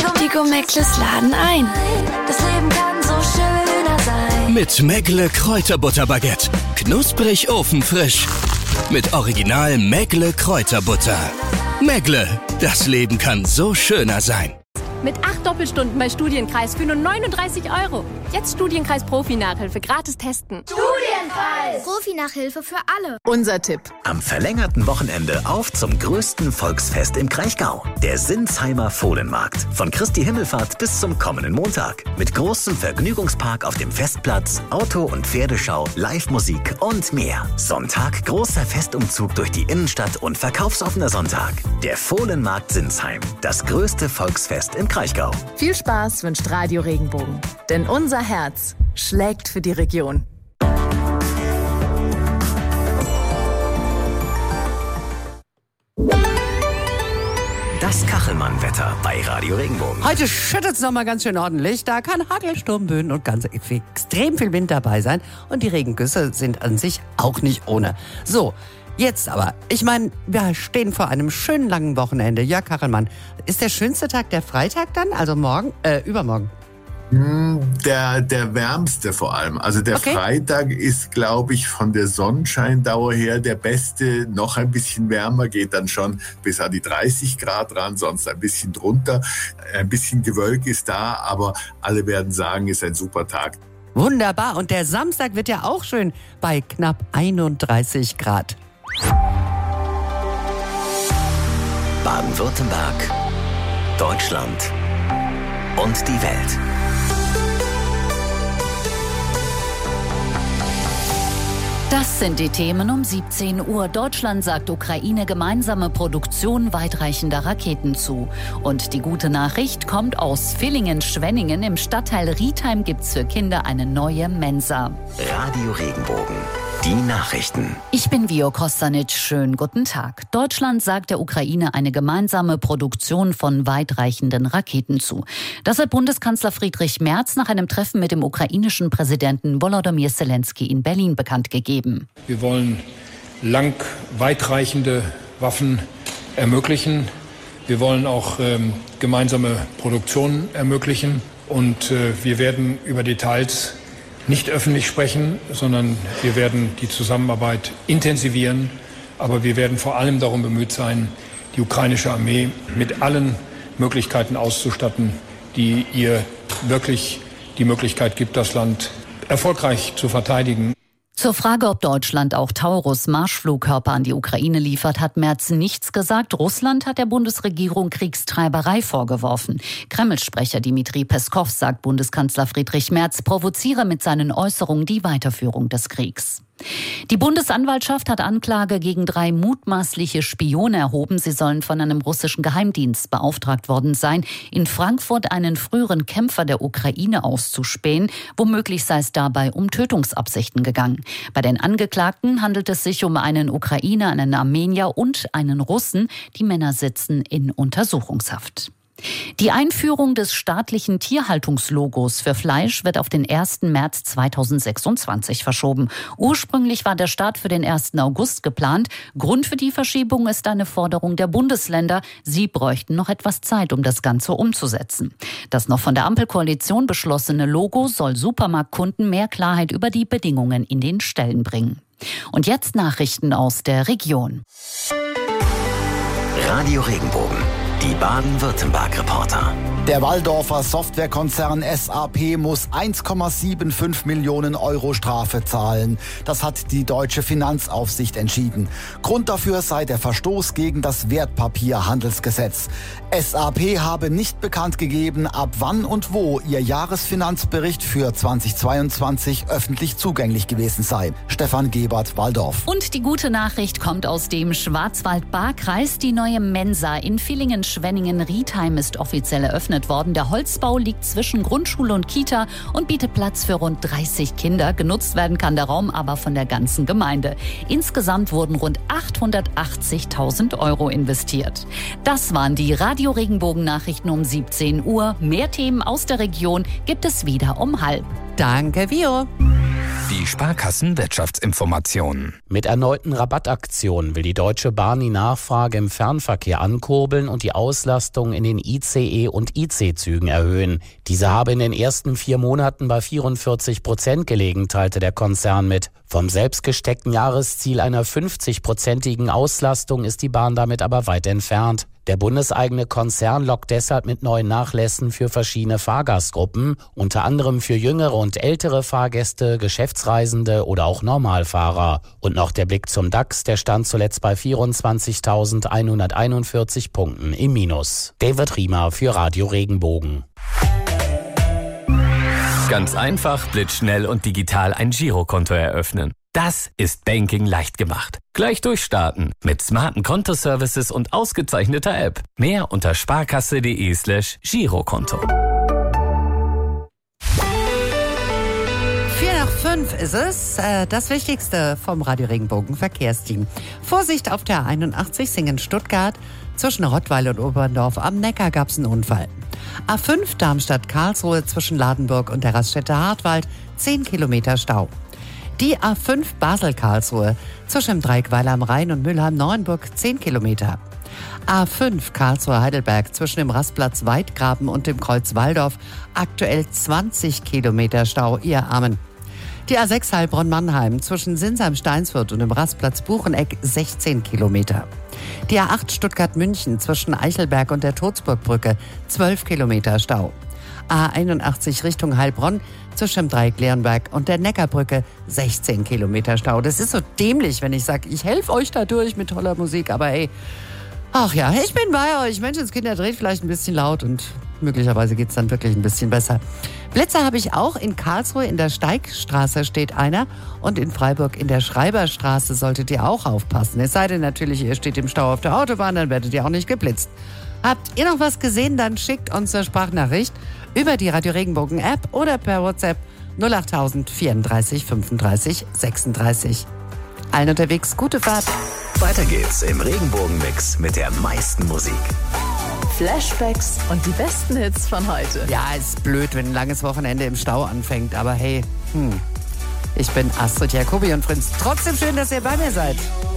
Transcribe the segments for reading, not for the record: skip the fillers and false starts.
Die Gomeckles laden ein. Das Leben kann so schöner sein. Mit Megle Kräuterbutterbaguette. Knusprig ofenfrisch. Mit Original Megle Kräuterbutter. Megle, das Leben kann so schöner sein. Mit 8 Doppelstunden bei Studienkreis für nur 39 €. Jetzt Studienkreis Profi-Nachhilfe gratis testen. Studienkreis! Profi-Nachhilfe für alle. Unser Tipp. Am verlängerten Wochenende auf zum größten Volksfest im Kraichgau. Der Sinsheimer Fohlenmarkt. Von Christi Himmelfahrt bis zum kommenden Montag. Mit großem Vergnügungspark auf dem Festplatz, Auto- und Pferdeschau, Live-Musik und mehr. Sonntag großer Festumzug durch die Innenstadt und verkaufsoffener Sonntag. Der Fohlenmarkt Sinsheim. Das größte Volksfest im Kraichgau. Viel Spaß wünscht Radio Regenbogen. Denn unser Herz schlägt für die Region. Das Kachelmann-Wetter bei Radio Regenbogen. Heute schüttet es nochmal ganz schön ordentlich. Da kann Hagel, Sturmböen und ganz extrem viel Wind dabei sein. Und die Regengüsse sind an sich auch nicht ohne. So, jetzt aber. Ich meine, wir stehen vor einem schönen langen Wochenende. Ja, Kachelmann, ist der schönste Tag der Freitag dann? Also morgen? Übermorgen? Der wärmste vor allem. Also der Freitag ist, glaube ich, von der Sonnenscheindauer her der beste. Noch ein bisschen wärmer, geht dann schon bis an die 30 Grad ran, sonst ein bisschen drunter. Ein bisschen Gewölk ist da, aber alle werden sagen, ist ein super Tag. Wunderbar. Und der Samstag wird ja auch schön bei knapp 31 Grad. Baden-Württemberg, Deutschland und die Welt. Das sind die Themen um 17 Uhr. Deutschland sagt Ukraine gemeinsame Produktion weitreichender Raketen zu. Und die gute Nachricht kommt aus Villingen-Schwenningen. Im Stadtteil Rietheim gibt's für Kinder eine neue Mensa. Radio Regenbogen. Die Nachrichten. Ich bin Vio Kostanic. Schönen guten Tag. Deutschland sagt der Ukraine eine gemeinsame Produktion von weitreichenden Raketen zu. Das hat Bundeskanzler Friedrich Merz nach einem Treffen mit dem ukrainischen Präsidenten Volodymyr Zelensky in Berlin bekannt gegeben. Wir wollen weitreichende Waffen ermöglichen. Wir wollen auch gemeinsame Produktion ermöglichen. Und wir werden über Details nicht öffentlich sprechen, sondern wir werden die Zusammenarbeit intensivieren. Aber wir werden vor allem darum bemüht sein, die ukrainische Armee mit allen Möglichkeiten auszustatten, die ihr wirklich die Möglichkeit gibt, das Land erfolgreich zu verteidigen. Zur Frage, ob Deutschland auch Taurus-Marschflugkörper an die Ukraine liefert, hat Merz nichts gesagt. Russland hat der Bundesregierung Kriegstreiberei vorgeworfen. Kreml-Sprecher Dmitri Peskow sagt, Bundeskanzler Friedrich Merz provoziere mit seinen Äußerungen die Weiterführung des Kriegs. Die Bundesanwaltschaft hat Anklage gegen 3 mutmaßliche Spione erhoben. Sie sollen von einem russischen Geheimdienst beauftragt worden sein, in Frankfurt einen früheren Kämpfer der Ukraine auszuspähen. Womöglich sei es dabei um Tötungsabsichten gegangen. Bei den Angeklagten handelt es sich um einen Ukrainer, einen Armenier und einen Russen. Die Männer sitzen in Untersuchungshaft. Die Einführung des staatlichen Tierhaltungslogos für Fleisch wird auf den 1. März 2026 verschoben. Ursprünglich war der Start für den 1. August geplant. Grund für die Verschiebung ist eine Forderung der Bundesländer. Sie bräuchten noch etwas Zeit, um das Ganze umzusetzen. Das noch von der Ampelkoalition beschlossene Logo soll Supermarktkunden mehr Klarheit über die Bedingungen in den Ställen bringen. Und jetzt Nachrichten aus der Region. Radio Regenbogen. Die Baden-Württemberg-Reporter. Der Walldorfer Softwarekonzern SAP muss 1,75 Millionen Euro Strafe zahlen. Das hat die deutsche Finanzaufsicht entschieden. Grund dafür sei der Verstoß gegen das Wertpapierhandelsgesetz. SAP habe nicht bekannt gegeben, ab wann und wo ihr Jahresfinanzbericht für 2022 öffentlich zugänglich gewesen sei. Stefan Gebert, Walldorf. Und die gute Nachricht kommt aus dem Schwarzwald-Baar-Kreis. Die neue Mensa in Villingen-Schwenningen-Rietheim ist offiziell eröffnet worden. Der Holzbau liegt zwischen Grundschule und Kita und bietet Platz für rund 30 Kinder. Genutzt werden kann der Raum aber von der ganzen Gemeinde. Insgesamt wurden rund 880.000 Euro investiert. Das waren die Radio Regenbogen Nachrichten um 17 Uhr. Mehr Themen aus der Region gibt es wieder um 12:30. Danke, Vio. Die Sparkassen-Wirtschaftsinformationen. Mit erneuten Rabattaktionen will die Deutsche Bahn die Nachfrage im Fernverkehr ankurbeln und die Auslastung in den ICE- und IC-Zügen erhöhen. Diese habe in den ersten 4 Monaten bei 44% gelegen, teilte der Konzern mit. Vom selbstgesteckten Jahresziel einer 50%igen Auslastung ist die Bahn damit aber weit entfernt. Der bundeseigene Konzern lockt deshalb mit neuen Nachlässen für verschiedene Fahrgastgruppen, unter anderem für jüngere und ältere Fahrgäste, Geschäftsreisende oder auch Normalfahrer. Und noch der Blick zum DAX, der stand zuletzt bei 24.141 Punkten im Minus. David Riemer für Radio Regenbogen. Ganz einfach, blitzschnell und digital ein Girokonto eröffnen. Das ist Banking leicht gemacht. Gleich durchstarten mit smarten Kontoservices und ausgezeichneter App. Mehr unter sparkasse.de/Girokonto. 4:05 ist es. Das Wichtigste vom Radio Regenbogen Verkehrsteam. Vorsicht auf der 81 Singen-Stuttgart. Zwischen Rottweil und Oberndorf am Neckar gab es einen Unfall. A5 Darmstadt-Karlsruhe zwischen Ladenburg und der Raststätte Hartwald 10 Kilometer Stau. Die A5 Basel-Karlsruhe zwischen dem Dreieck Weiler am Rhein und Mülheim-Neuenburg 10 Kilometer. A5 Karlsruhe-Heidelberg zwischen dem Rastplatz Weidgraben und dem Kreuz Walldorf aktuell 20 Kilometer Stau, ihr Armen. Die A6 Heilbronn-Mannheim zwischen Sinsheim-Steinsfurt und dem Rastplatz Bucheneck 16 Kilometer. Die A8 Stuttgart-München zwischen Eichelberg und der Todsburgbrücke 12 Kilometer Stau. A81 Richtung Heilbronn zwischen dem Dreieck Leonberg und der Neckarbrücke 16 Kilometer Stau. Das ist so dämlich, wenn ich sage, ich helfe euch da durch mit toller Musik, aber hey, ach ja, ich bin bei euch. Menschenskinder, dreht vielleicht ein bisschen laut und möglicherweise geht es dann wirklich ein bisschen besser. Blitzer habe ich auch. In Karlsruhe in der Steigstraße steht einer und in Freiburg in der Schreiberstraße solltet ihr auch aufpassen. Es sei denn natürlich, ihr steht im Stau auf der Autobahn, dann werdet ihr auch nicht geblitzt. Habt ihr noch was gesehen, dann schickt uns eine Sprachnachricht über die Radio Regenbogen App oder per WhatsApp 08000 34 35 36. Allen unterwegs gute Fahrt. Weiter geht's im Regenbogenmix mit der meisten Musik. Flashbacks und die besten Hits von heute. Ja, ist blöd, wenn ein langes Wochenende im Stau anfängt, aber hey, ich bin Astrid Jacobi und Prinz. Trotzdem schön, dass ihr bei mir seid.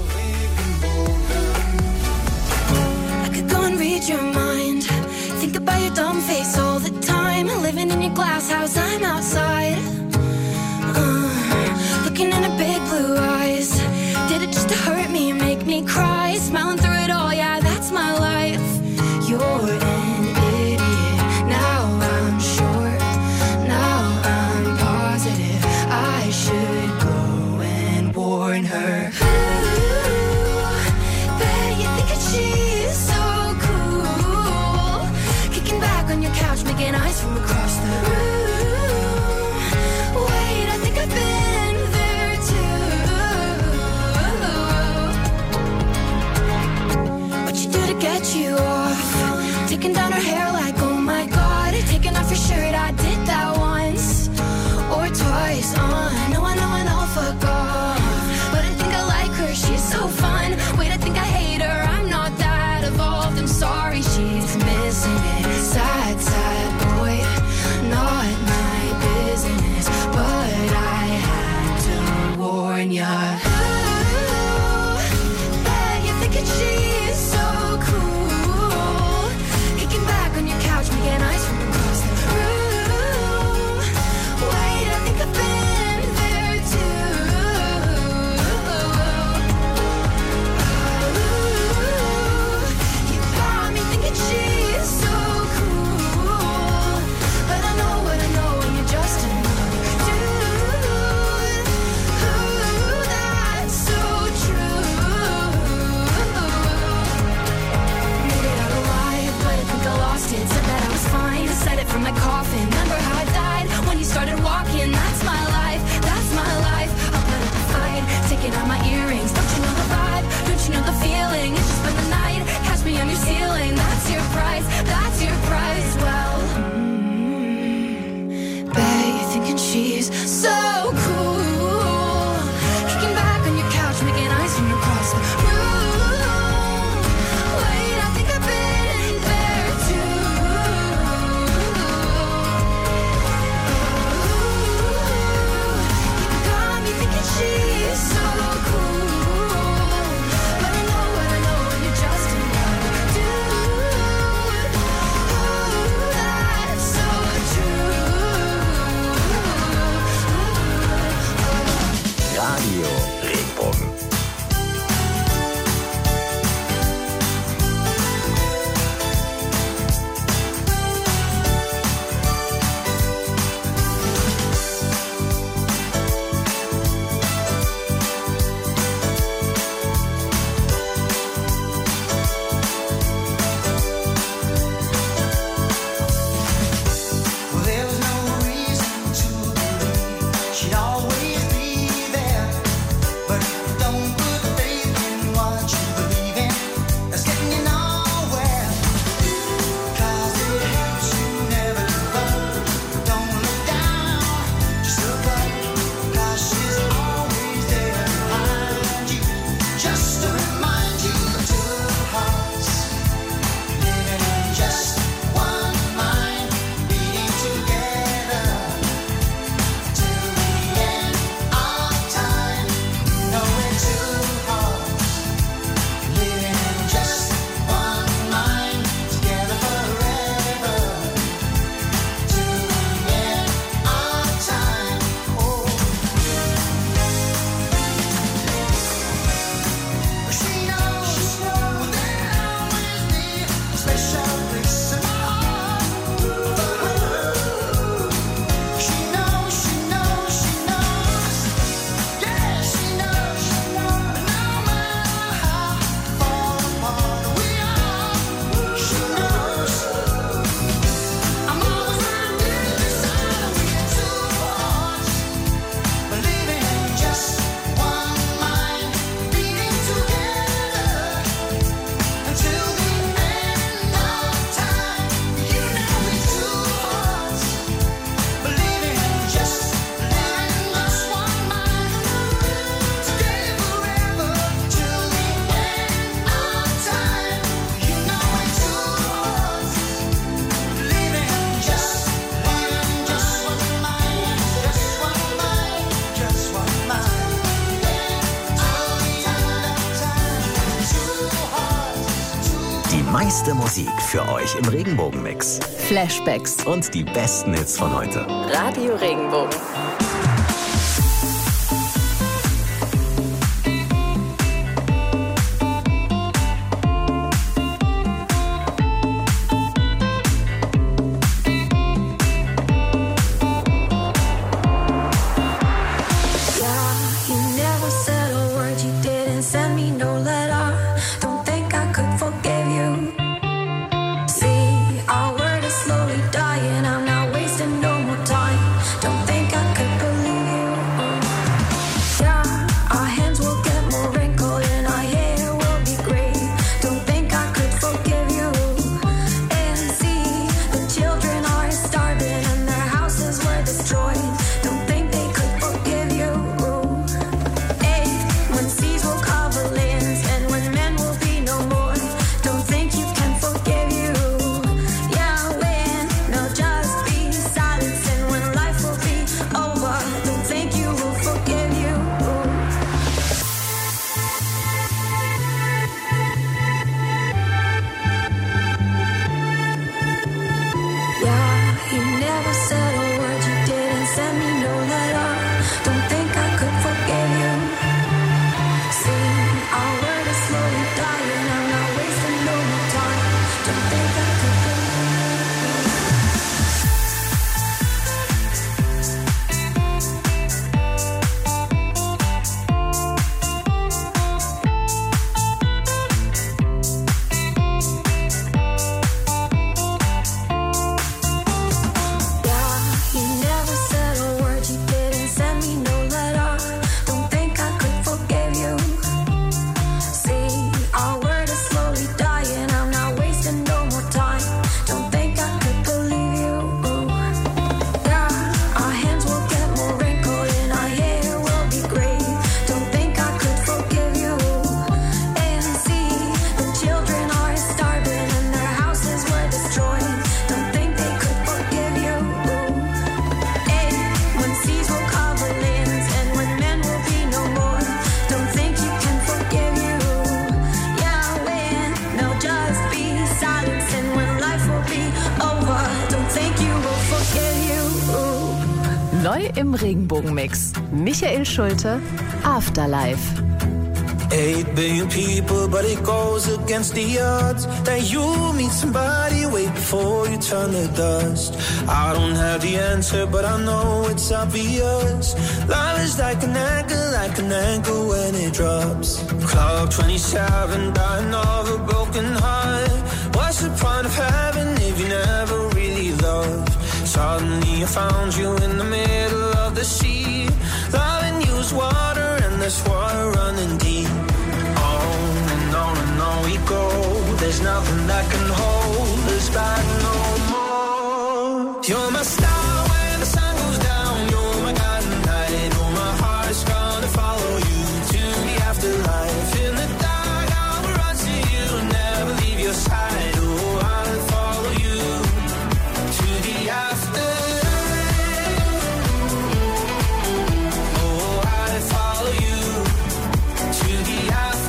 Read your mind. Think about your dumb face all the time. Living in your glass house, I'm outside. Looking in her big blue eyes. Did it just to hurt me and make me cry? Smiling through it all, yeah, that's my life. You're an idiot. Now I'm sure. Now I'm positive. I should go and warn her. Ooh, bet you think that she's so on your couch, making eyes from across the room. Wait, I think I've been there too. What you do to get you off? Taking down her hair like, oh my god. Taking off your shirt, I did that once or twice. I know, fuck off. But I think I like her, she's so fun. Wait, I think I hate her, I'm not that evolved. I'm sorry, she's missing it. Sad, sad boy, not my business, but I had to warn ya. Ooh, bet you're thinking she's so cool. Kicking back on your couch, beste Musik für euch im Regenbogen-Mix. Flashbacks und die besten Hits von heute. Radio Regenbogen. Neu im Regenbogenmix. Michael Schulte, Afterlife. 8 billion people, but it goes against the odds that you meet somebody way before you turn to dust. I don't have the answer, but I know it's obvious. Love is like an anchor when it drops. Club 27, dying of a broken heart. What's the point of having if you never really loved? Suddenly I found you in the middle of the sea. Loving you is water and there's water running deep. On we go. There's nothing that can hold us back no more. You're my star when the sun goes down. You're my guiding light. Oh, my heart's gonna follow you to the afterlife. In the dark, I will run to you and never leave your side. Oh, I'll follow you to the afterlife. Oh, I'll follow you to the afterlife.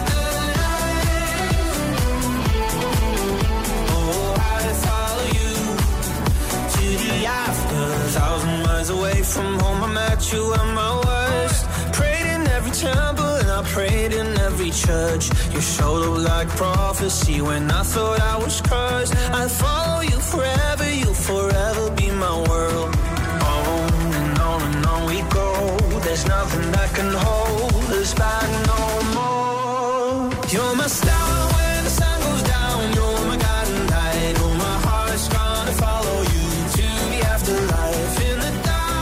Away from home, I met you at my worst. Prayed in every temple and I prayed in every church. You showed up like prophecy when I thought I was cursed. I'll follow you forever, you'll forever be my world. On we go. There's nothing that can hold us back no more. You're my star when the sun goes down. You're my guiding light. Oh, my heart's gonna follow you to the afterlife. In the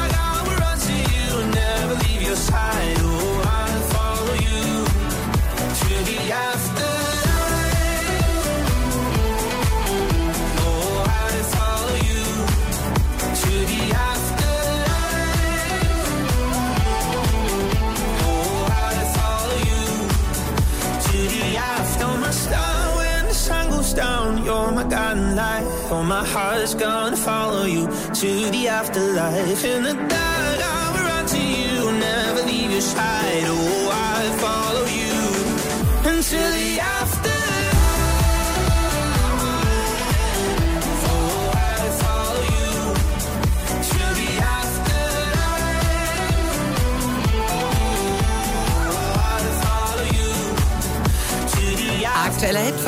side, oh, I'll follow you to the afterlife. Oh, I'll follow you to the afterlife. Oh, I'll follow you to the after. You're my star when the sun goes down. You're my guiding light. Oh, my heart's gonna follow you to the afterlife. In the dark, I will run to you, never leave your side. Oh, I'll follow you until the afterlife.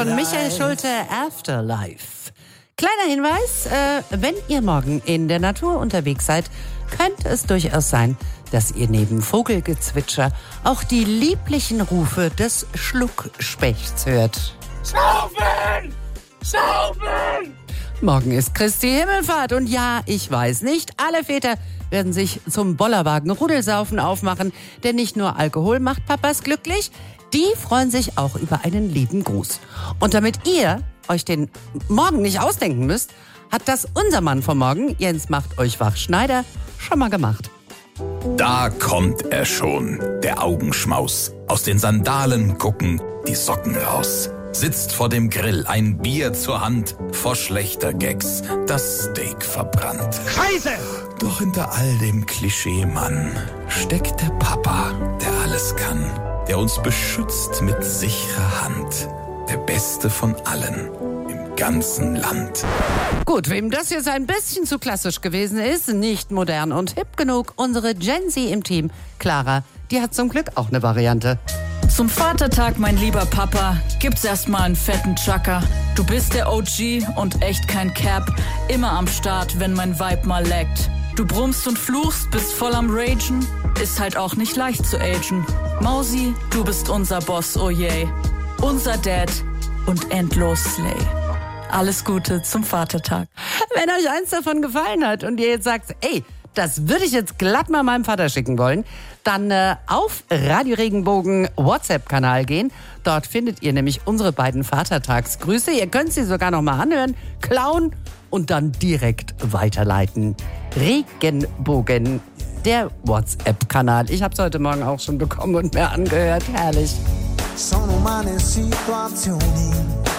von Michael Schulte, Afterlife. Kleiner Hinweis, wenn ihr morgen in der Natur unterwegs seid, könnte es durchaus sein, dass ihr neben Vogelgezwitscher auch die lieblichen Rufe des Schluckspechts hört. Saufen! Saufen! Morgen ist Christi Himmelfahrt und ja, ich weiß, nicht alle Väter werden sich zum Bollerwagen Rudelsaufen aufmachen, denn nicht nur Alkohol macht Papas glücklich, die freuen sich auch über einen lieben Gruß. Und damit ihr euch den morgen nicht ausdenken müsst, hat das unser Mann vom Morgen, Jens macht euch wach Schneider, schon mal gemacht. Da kommt er schon, der Augenschmaus. Aus den Sandalen gucken die Socken raus. Sitzt vor dem Grill, ein Bier zur Hand, vor schlechter Gags, das Steak verbrannt. Scheiße! Doch hinter all dem Klischee-Mann steckt der Papa, der alles kann, der uns beschützt mit sicherer Hand. Der Beste von allen im ganzen Land. Gut, wem das jetzt ein bisschen zu klassisch gewesen ist, nicht modern und hip genug, unsere Gen Z im Team, Clara, die hat zum Glück auch eine Variante. Zum Vatertag, mein lieber Papa, gibt's erstmal einen fetten Chaka. Du bist der OG und echt kein Cap, immer am Start, wenn mein Vibe mal laggt. Du brummst und fluchst, bist voll am Ragen, ist halt auch nicht leicht zu agen. Mausi, du bist unser Boss, oh je. Unser Dad und endlos Slay. Alles Gute zum Vatertag. Wenn euch eins davon gefallen hat und ihr jetzt sagt, ey, das würde ich jetzt glatt mal meinem Vater schicken wollen, dann auf Radio Regenbogen WhatsApp-Kanal gehen. Dort findet ihr nämlich unsere beiden Vatertagsgrüße. Ihr könnt sie sogar noch mal anhören, klauen und dann direkt weiterleiten. Regenbogen, der WhatsApp-Kanal. Ich habe es heute Morgen auch schon bekommen und mir angehört. Herrlich. Sono umane situazioni,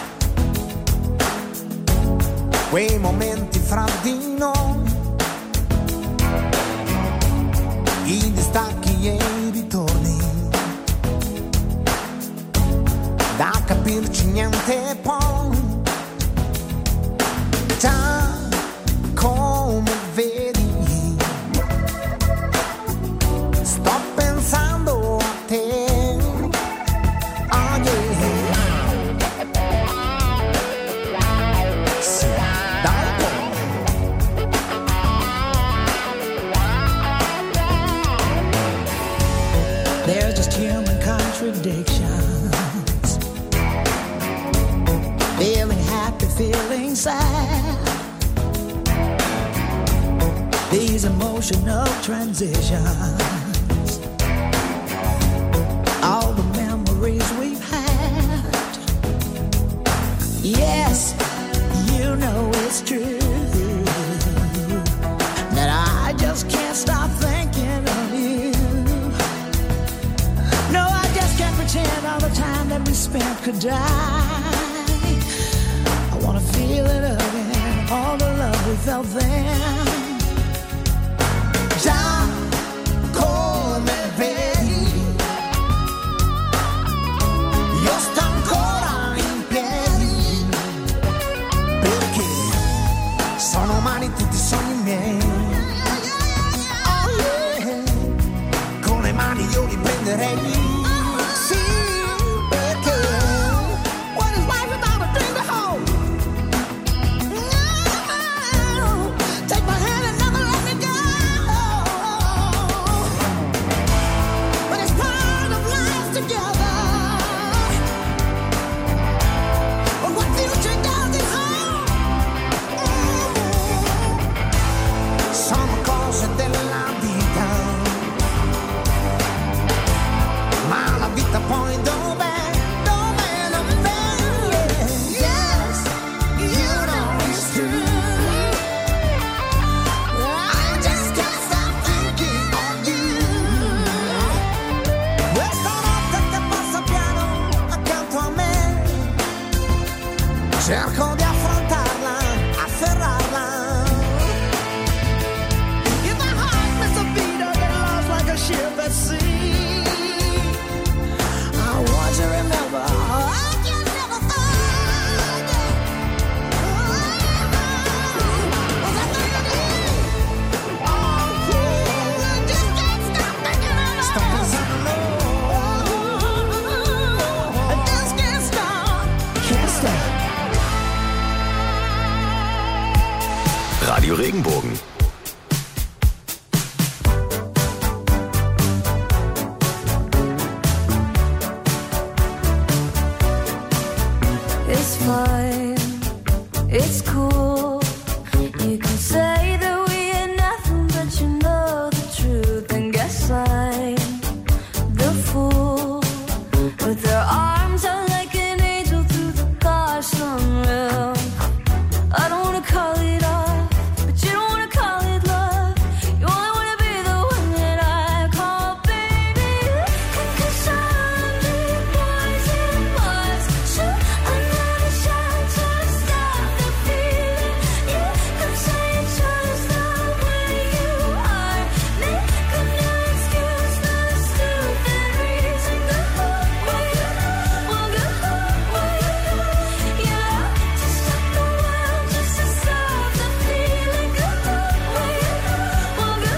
quei momenti fra di noi, i distacchi e i ritorni, da capirci niente poi, già come vedi, sto pensando a te. There's just human contradictions. Feeling happy, feeling sad. These emotional transitions. All the memories we've had. Yes, you know it's true that I just can't stop thinking of you. No, I just can't pretend all the time that we spent could die. I wanna feel it again, all the love we felt then. Già come vedi, io sto ancora in piedi, perché sono umani tutti i sogni miei. Oh yeah, con le mani io li prenderei. Regenbogen. It's fine, it's cool. You can say that we ain't nothing, but you know the truth. And guess I'm the fool with their arms out like an angel through the car sunroof. I don't wanna call it off, but you don't wanna call it love. You only wanna be the one that I call baby. 'Cause I'm the poison was shoot another shot to stop the feeling. You could say it's just the way you are. Make a new excuse, not a stupid reason. Go where you well, go where you yeah. To stop the world, just to stop the feeling. Go where you well, go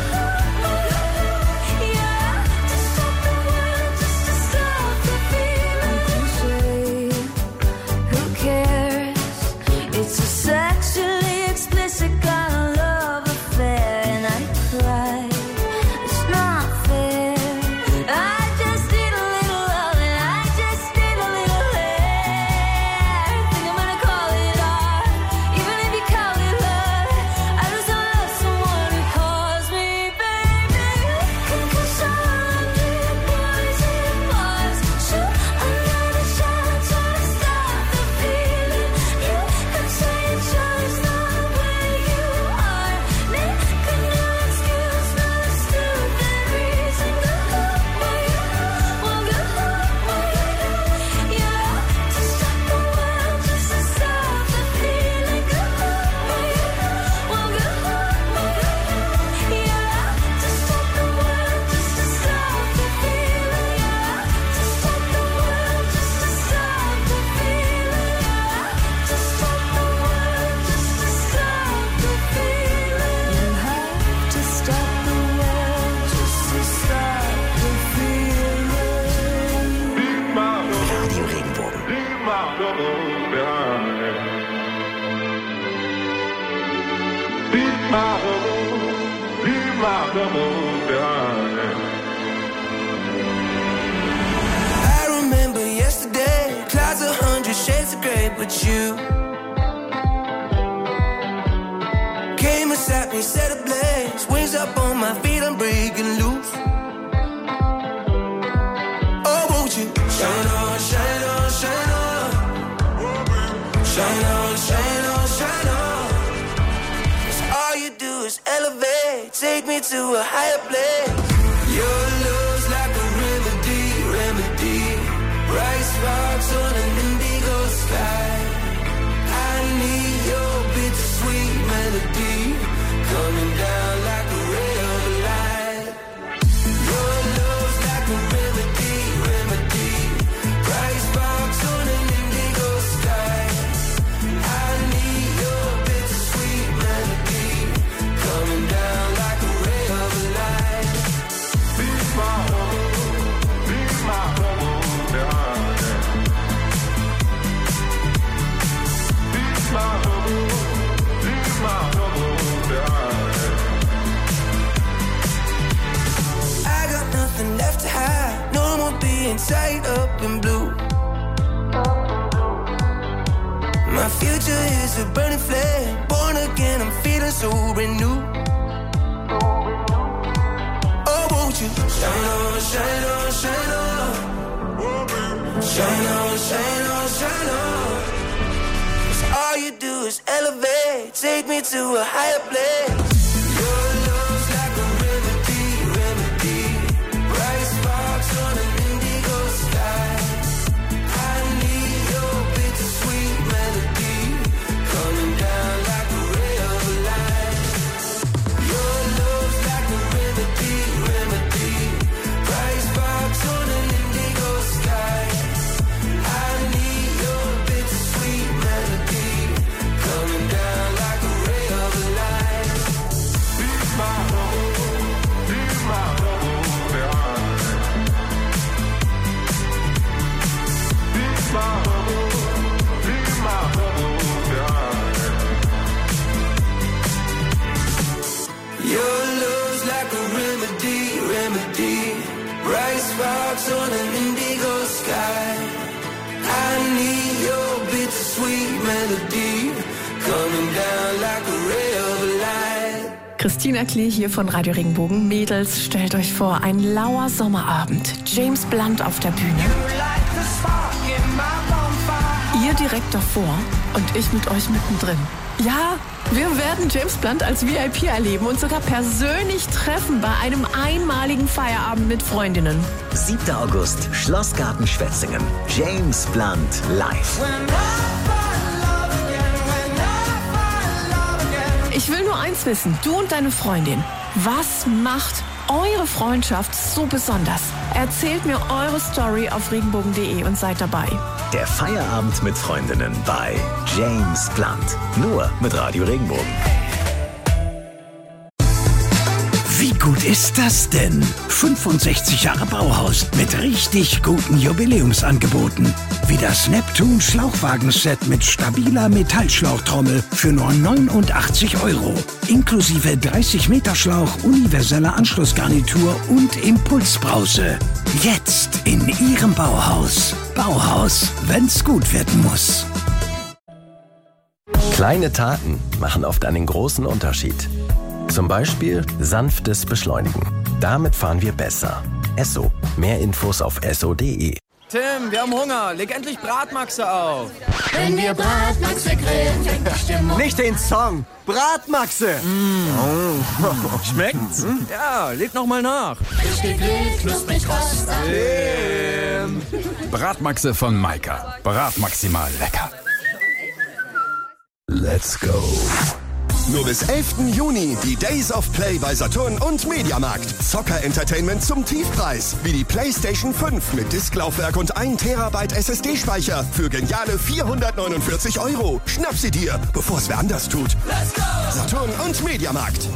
yeah. To stop the world, just to stop the feeling. Who cares? It's a sexually explicit kind of love affair, and I cry. It's not fair. I just need a little love, and I just need a little hair. Think I'm gonna call it art, even if you call it love. I just don't love someone who calls me baby. 'Cause I'm the poison was shoot another shot to stop the feeling. You could say it's just the way you are. Make a new excuse, not a stupid reason. Go where you well, go yeah. To stop the world, just to stop the feeling. Go where you well, go yeah. To stop the world, just to stop the feeling. Yeah. To stop the world, just to stop the feeling. Yeah. To stop the world, just to stop the feeling. You have to stop the world, just to stop the feeling. Radio Regenbogen. I remember yesterday, clouds 100 shades of grey, but you came and sat me, set ablaze, wings up on my feet, I'm breaking loose. Oh, won't you shine on, shine on, shine on, shine on, shine on, shine on. 'Cause all you do is elevate, take me to a higher place. Your love's like a remedy, remedy. Bright sparks on an indigo sky. I need your bittersweet melody coming down like a ray of light. Your love's like a remedy, remedy. Bright sparks on an indigo sky. I need your bittersweet melody coming down like a ray of light. Be my I got nothing left to hide, no more being tied up in blue. My future is a burning flame, born again, I'm feeling so renewed. Oh, won't you shine on, shine on, shine on, shine on, shine on, shine on. 'Cause all you do is elevate, take me to a higher place. Your love's like a remedy, remedy. Bright sparks on an indigo sky. I need your bittersweet melody coming down like a ray of light. Your love's like a remedy, remedy. Bright sparks on an indigo sky. I need your bittersweet melody coming down like a ray of light. sparks on an indigo sky. I need your bittersweet melody coming down like a ray of light. Christina Klee hier von Radio Regenbogen. Mädels, stellt euch vor, ein lauer Sommerabend. James Blunt auf der Bühne. Ihr direkt davor und ich mit euch mittendrin. Ja, wir werden James Blunt als VIP erleben und sogar persönlich treffen bei einem einmaligen Feierabend mit Freundinnen. 7. August, Schlossgarten Schwetzingen. James Blunt live. Ich will nur eins wissen, du und deine Freundin. Was macht eure Freundschaft so besonders? Erzählt mir eure Story auf regenbogen.de und seid dabei. Der Feierabend mit Freundinnen bei James Blunt. Nur mit Radio Regenbogen. Wie gut ist das denn? 65 Jahre Bauhaus mit richtig guten Jubiläumsangeboten. Wie das Neptun Schlauchwagenset mit stabiler Metallschlauchtrommel für nur 89 €. Inklusive 30 Meter Schlauch, universeller Anschlussgarnitur und Impulsbrause. Jetzt in Ihrem Bauhaus. Bauhaus, wenn's gut werden muss. Kleine Taten machen oft einen großen Unterschied. Zum Beispiel sanftes Beschleunigen. Damit fahren wir besser. Esso. Mehr Infos auf esso.de. Tim, wir haben Hunger. Leg endlich Bratmaxe auf. Wenn wir Bratmaxe grillen, fängt die Stimmung. Nicht den Song. Bratmaxe. Schmeckt's? Ja, leg noch mal nach. Frisch gegrillt, knusprig röstig. Bratmaxe von Maika. Bratmaximal lecker. Let's go. Nur bis 11. Juni die Days of Play bei Saturn und Mediamarkt. Zocker-Entertainment zum Tiefpreis. Wie die PlayStation 5 mit Disklaufwerk und 1 Terabyte SSD-Speicher für geniale 449 €. Schnapp sie dir, bevor es wer anders tut. Let's go! Saturn und Mediamarkt.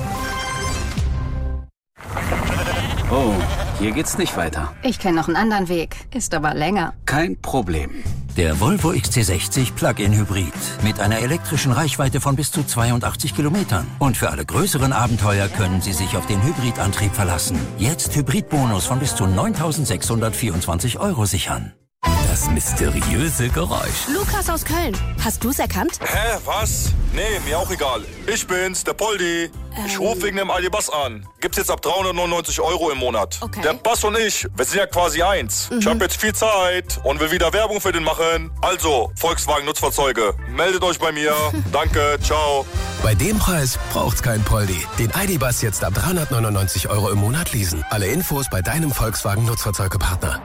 Oh, hier geht's nicht weiter. Ich kenne noch einen anderen Weg, ist aber länger. Kein Problem. Der Volvo XC60 Plug-in Hybrid mit einer elektrischen Reichweite von bis zu 82 Kilometern. Und für alle größeren Abenteuer können Sie sich auf den Hybridantrieb verlassen. Jetzt Hybridbonus von bis zu 9.624 € sichern. Das mysteriöse Geräusch. Lukas aus Köln. Hast du's erkannt? Hä, was? Nee, mir auch egal. Ich bin's, der Poldi. Ich rufe wegen dem Aldi-Bass an. Gibt's jetzt ab 399 € im Monat. Okay. Der Bass und ich, wir sind ja quasi eins. Ich habe jetzt viel Zeit und will wieder Werbung für den machen. Also, Volkswagen Nutzfahrzeuge, meldet euch bei mir. Danke, ciao. Bei dem Preis braucht's kein Poldi. Den ID-Bus jetzt ab 399 € im Monat leasen. Alle Infos bei deinem Volkswagen Nutzfahrzeugepartner.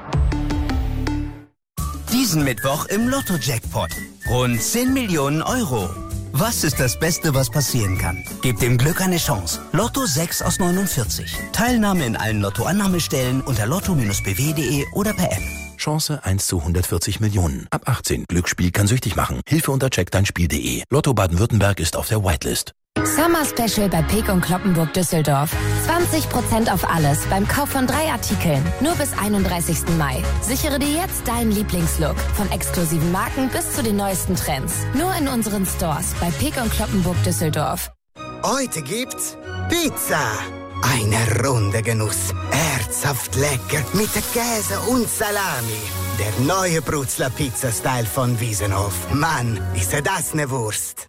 Diesen Mittwoch im Lotto-Jackpot. Rund 10 Millionen €. Was ist das Beste, was passieren kann? Gebt dem Glück eine Chance. Lotto 6 aus 49. Teilnahme in allen Lotto-Annahmestellen unter lotto-bw.de oder per App. Chance 1 zu 140 Millionen. Ab 18. Glücksspiel kann süchtig machen. Hilfe unter checkdeinspiel.de. Lotto Baden-Württemberg ist auf der Whitelist. Summer Special bei Peek & Cloppenburg Düsseldorf. 20% auf alles beim Kauf von 3 Artikeln. Nur bis 31. Mai. Sichere dir jetzt deinen Lieblingslook. Von exklusiven Marken bis zu den neuesten Trends. Nur in unseren Stores bei Peek & Cloppenburg Düsseldorf. Heute gibt's Pizza. Eine runde Genuss. Herzhaft lecker mit Käse und Salami. Der neue Brutzler Pizza-Style von Wiesenhof. Mann, ist das eine Wurst.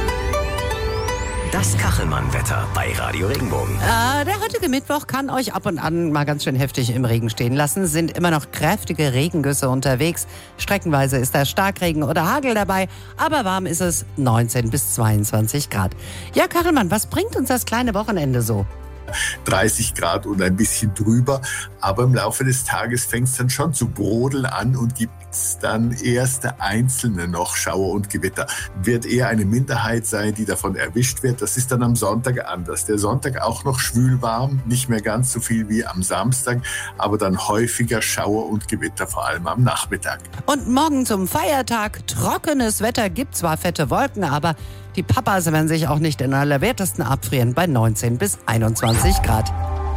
Das Kachelmann-Wetter bei Radio Regenbogen. Der heutige Mittwoch kann euch ab und an mal ganz schön heftig im Regen stehen lassen. Sind immer noch kräftige Regengüsse unterwegs. Streckenweise ist da Starkregen oder Hagel dabei. Aber warm ist es, 19 bis 22 Grad. Ja, Kachelmann, was bringt uns das kleine Wochenende so? 30 Grad und ein bisschen drüber. Aber im Laufe des Tages fängt es dann schon zu brodeln an und gibt es dann erste einzelne noch Schauer und Gewitter. Wird eher eine Minderheit sein, die davon erwischt wird. Das ist dann am Sonntag anders. Der Sonntag auch noch schwül warm, nicht mehr ganz so viel wie am Samstag, aber dann häufiger Schauer und Gewitter, vor allem am Nachmittag. Und morgen zum Feiertag, trockenes Wetter, gibt zwar fette Wolken, aber die Papas werden sich auch nicht in allerwertesten abfrieren bei 19 bis 21 Grad.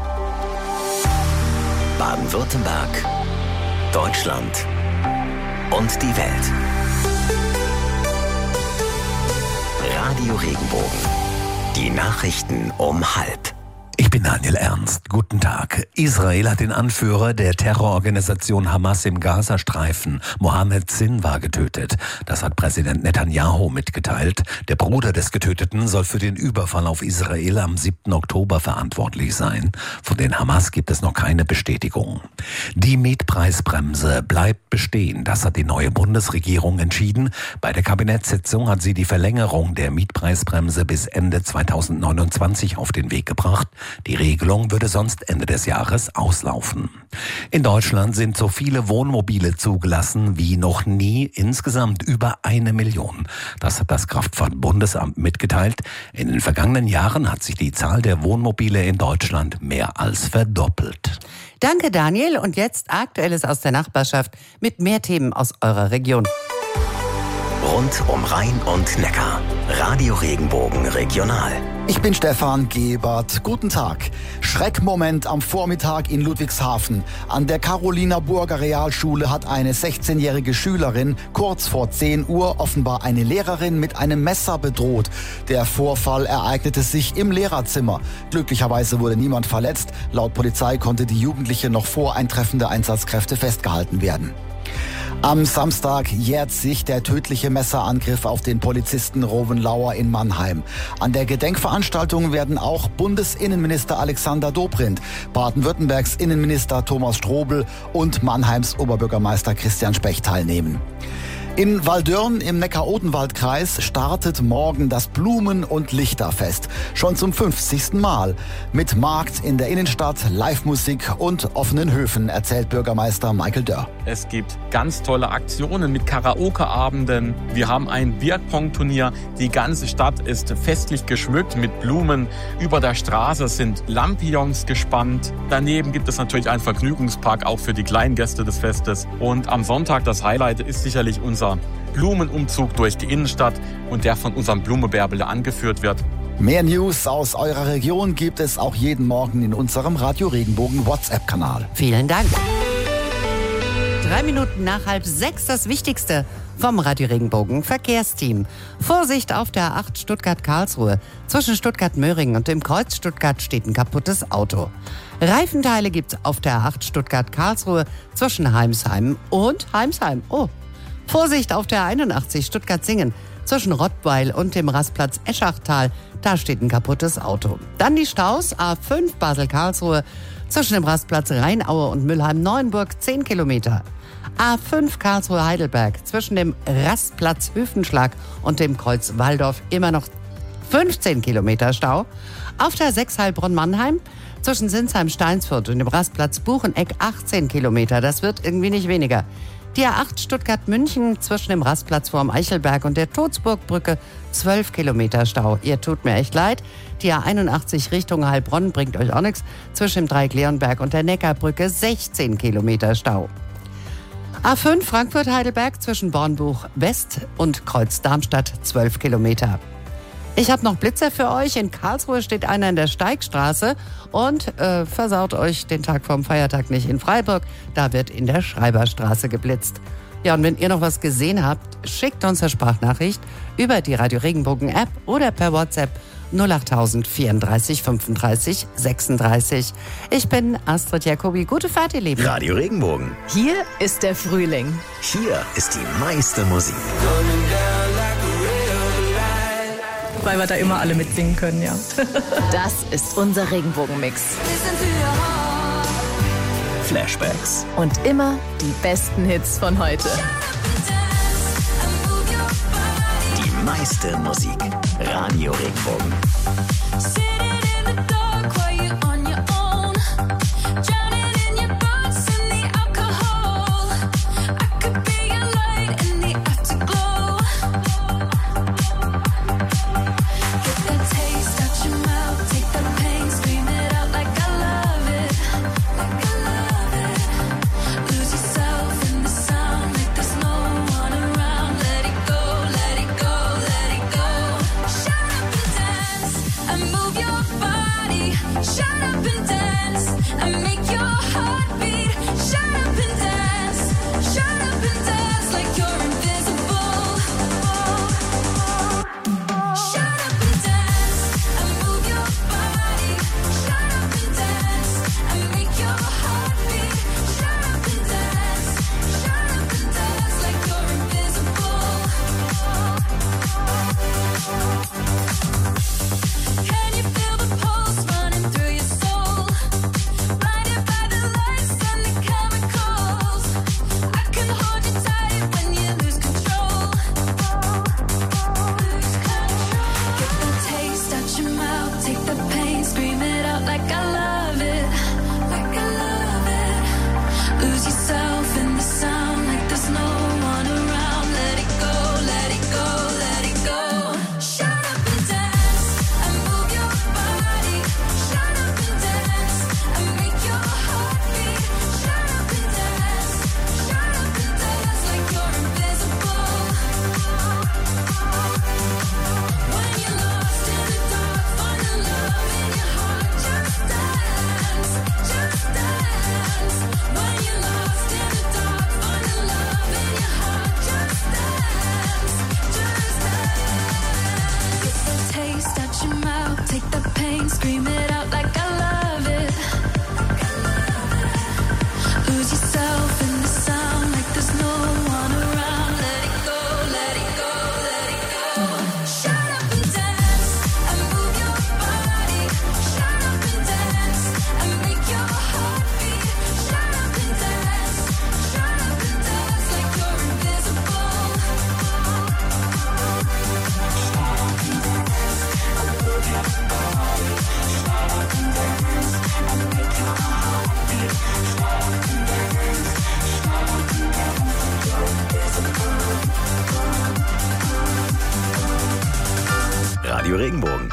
Baden-Württemberg, Deutschland und die Welt. Radio Regenbogen. Die Nachrichten um 12:30. Ich bin Daniel Ernst. Guten Tag. Israel hat den Anführer der Terrororganisation Hamas im Gazastreifen, Mohammed Sinwar, getötet. Das hat Präsident Netanyahu mitgeteilt. Der Bruder des Getöteten soll für den Überfall auf Israel am 7. Oktober verantwortlich sein. Von den Hamas gibt es noch keine Bestätigung. Die Mietpreisbremse bleibt bestehen. Das hat die neue Bundesregierung entschieden. Bei der Kabinettssitzung hat sie die Verlängerung der Mietpreisbremse bis Ende 2029 auf den Weg gebracht. Die Regelung würde sonst Ende des Jahres auslaufen. In Deutschland sind so viele Wohnmobile zugelassen wie noch nie, insgesamt über 1 Million. Das hat das Kraftfahrtbundesamt mitgeteilt. In den vergangenen Jahren hat sich die Zahl der Wohnmobile in Deutschland mehr als verdoppelt. Danke, Daniel. Und jetzt Aktuelles aus der Nachbarschaft mit mehr Themen aus eurer Region. Rund um Rhein und Neckar. Radio Regenbogen Regional. Ich bin Stefan Gebert. Guten Tag. Schreckmoment am Vormittag in Ludwigshafen. An der Carolina-Burger Realschule hat eine 16-jährige Schülerin kurz vor 10 Uhr offenbar eine Lehrerin mit einem Messer bedroht. Der Vorfall ereignete sich im Lehrerzimmer. Glücklicherweise wurde niemand verletzt. Laut Polizei konnte die Jugendliche noch vor Eintreffen der Einsatzkräfte festgehalten werden. Am Samstag jährt sich der tödliche Messerangriff auf den Polizisten Rowan Lauer in Mannheim. An der Gedenkveranstaltung werden auch Bundesinnenminister Alexander Dobrindt, Baden-Württembergs Innenminister Thomas Strobel und Mannheims Oberbürgermeister Christian Specht teilnehmen. In Waldörn im Neckar-Odenwald-Kreis startet morgen das Blumen- und Lichterfest. Schon zum 50. Mal. Mit Markt in der Innenstadt, Live-Musik und offenen Höfen, erzählt Bürgermeister Michael Dörr. Es gibt ganz tolle Aktionen mit Karaoke-Abenden. Wir haben ein Bierpong-Turnier. Die ganze Stadt ist festlich geschmückt mit Blumen. Über der Straße sind Lampions gespannt. Daneben gibt es natürlich einen Vergnügungspark auch für die kleinen Gäste des Festes. Und am Sonntag, das Highlight, ist sicherlich unser Blumenumzug durch die Innenstadt und der von unserem Blumebärbel angeführt wird. Mehr News aus eurer Region gibt es auch jeden Morgen in unserem Radio Regenbogen WhatsApp-Kanal. Vielen Dank. 3 Minuten nach 5:30 das Wichtigste vom Radio Regenbogen Verkehrsteam. Vorsicht auf der A8 Stuttgart-Karlsruhe. Zwischen Stuttgart-Möhringen und dem Kreuz Stuttgart steht ein kaputtes Auto. Reifenteile gibt's auf der A8 Stuttgart-Karlsruhe zwischen Heimsheim und Heimsheim. Oh. Vorsicht auf der 81 Stuttgart-Singen zwischen Rottweil und dem Rastplatz Eschachtal. Da steht ein kaputtes Auto. Dann die Staus A5 Basel-Karlsruhe zwischen dem Rastplatz Rheinaue und Mülheim-Neuenburg 10 Kilometer. A5 Karlsruhe-Heidelberg zwischen dem Rastplatz Höfenschlag und dem Kreuz Walldorf immer noch 15 Kilometer Stau. Auf der 6 Heilbronn-Mannheim zwischen Sinsheim-Steinsfurt und dem Rastplatz Bucheneck 18 Kilometer. Das wird irgendwie nicht weniger. Die A8 Stuttgart-München zwischen dem Rastplatz vorm Eichelberg und der Todsburgbrücke 12 Kilometer Stau. Ihr tut mir echt leid. Die A81 Richtung Heilbronn bringt euch auch nichts. Zwischen dem Dreieck Leonberg und der Neckarbrücke 16 Kilometer Stau. A5 Frankfurt-Heidelberg zwischen Bornbuch West und Kreuz Darmstadt 12 Kilometer. Ich habe noch Blitzer für euch. In Karlsruhe steht einer in der Steigstraße und versaut euch den Tag vorm Feiertag nicht. In Freiburg, da wird in der Schreiberstraße geblitzt. Ja, und wenn ihr noch was gesehen habt, schickt uns eine Sprachnachricht über die Radio Regenbogen App oder per WhatsApp 08000 34 35 36. Ich bin Astrid Jacobi. Gute Fahrt, ihr Lieben. Radio Regenbogen. Hier ist der Frühling. Hier ist die meiste Musik. Weil wir da immer alle mitsingen können, ja. Das ist unser Regenbogenmix. Flashbacks. Und immer die besten Hits von heute. Die meiste Musik. Radio Regenbogen. Shut up and dance. the pain, scream it out like I love it. Like I love it. Lose yourself in the sound like there's no one around. Let it go, let it go, let it go. Shut up and dance and move your body. Shut up and dance and make your heart beat. Shut up and dance like you're invisible. When you're lost in the dark, find the love in your heart. Just dance, just dance. When you're lost in the dark, find the love in your heart. Just dance, just dance. Get the taste at your mouth, take the pain, scream it out like I love it. Lose yourself in the sound like there's no one around. Let it go, let it go, let it go. Shut up and dance and move your body. Shut up and dance and make your heart beat. Shut up and dance like you're invisible. Shut up and dance and move your body. Shut up and dance and make your heart beat. Shut up and dance like you're invisible. Radio Regenbogen.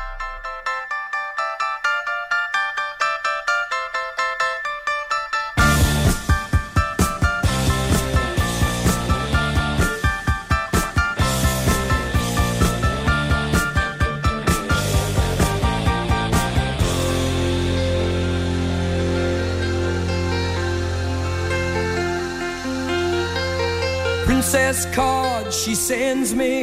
Princess card she sends me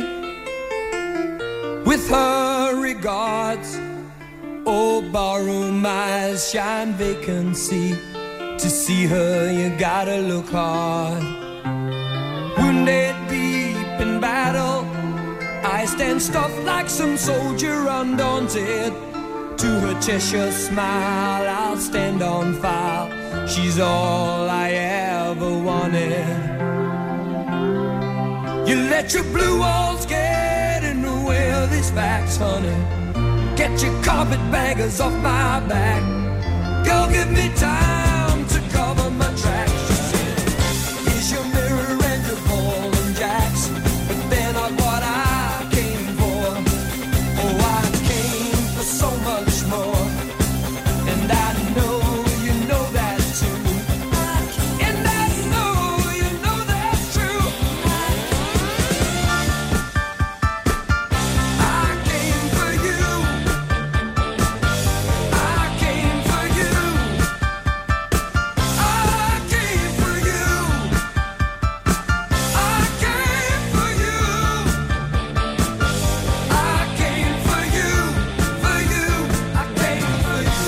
with her regards. Oh, ballroom eyes shine vacancy. To see her you gotta look hard. Wounded deep in battle, I stand stuffed like some soldier undaunted. To her Cheshire smile I'll stand on file. She's all I ever wanted. You let your blue walls get in the way of these facts, honey. Get your carpetbaggers off my back. Girl, give me time to cover my tracks. She said, here's your mirror and your ball and jacks. But they're not what I came for. Oh, I came for so much more. And I know you know that too. And I know you know that's true. I came for you. I came for you. I came for you. I came for you. I came for you. For you. I came for you.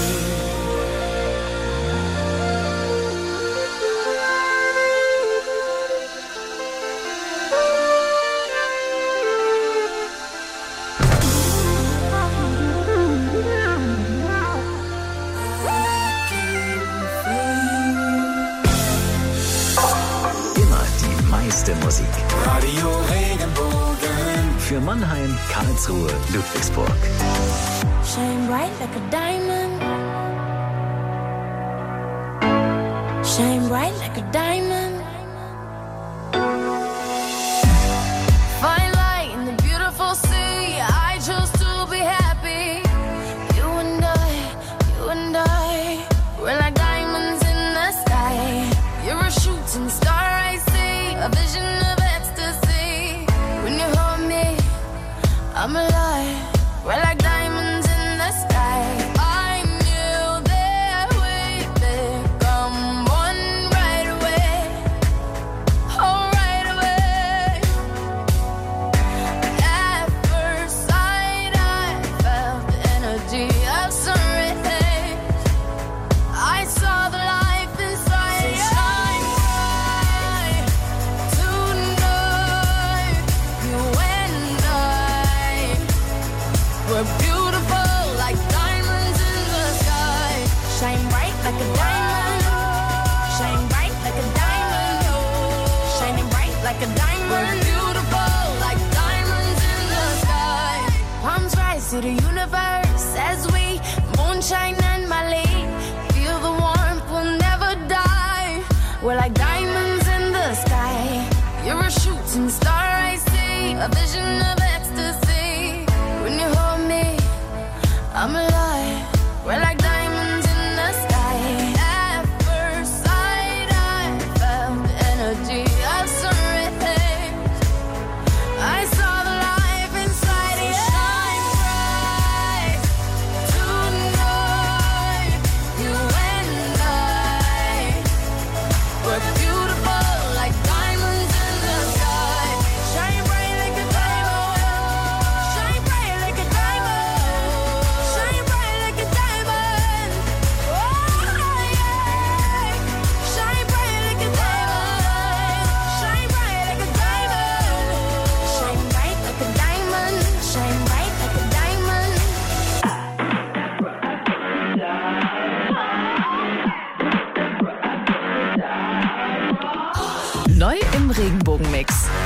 Immer die meiste Musik. Radio Regenbogen. Für Mannheim, Karlsruhe, Ludwigsburg. Shine bright like a diamond. Shine bright like a diamond. Fine light in the beautiful sea. I chose to be happy. You and I, we're like diamonds in the sky. You're a shooting star I see, a vision of ecstasy. When you hold me, I'm alive. We're like diamonds in the sky. I knew that we'd become one right away. Oh, right away. At first sight, I felt the energy of sun rays. I saw the life inside. So shine bright tonight. You and I, we're beautiful like diamonds in the sky. Shine bright like a diamond. Shine bright like a diamond. Shining bright like a diamond. We're beautiful like diamonds in the sky. Palms rise to the universe as we